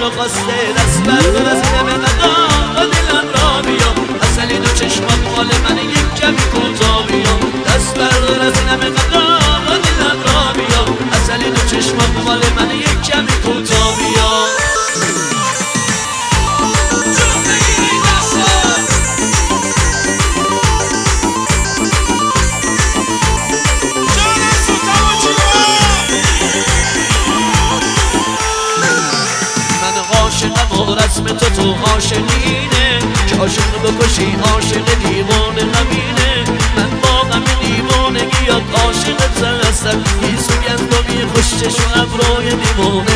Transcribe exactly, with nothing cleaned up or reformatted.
رو خواسته دست بردار از دم قدم دلم را بیا اصلی دو چشمات مال من یک کمی کوتاه بیا دست بردار از دم قدم دلم را بیا اصلی دو چشمات مال من یک کمی کوتاه بیا عاشقم و رسم تو تو عاشقینه که عاشق بکشی عاشق دیوانه غمینه من با غم دیوانگیات عاشقت هستم بی سوگند و بی خوش چشم و ابروی دیوانه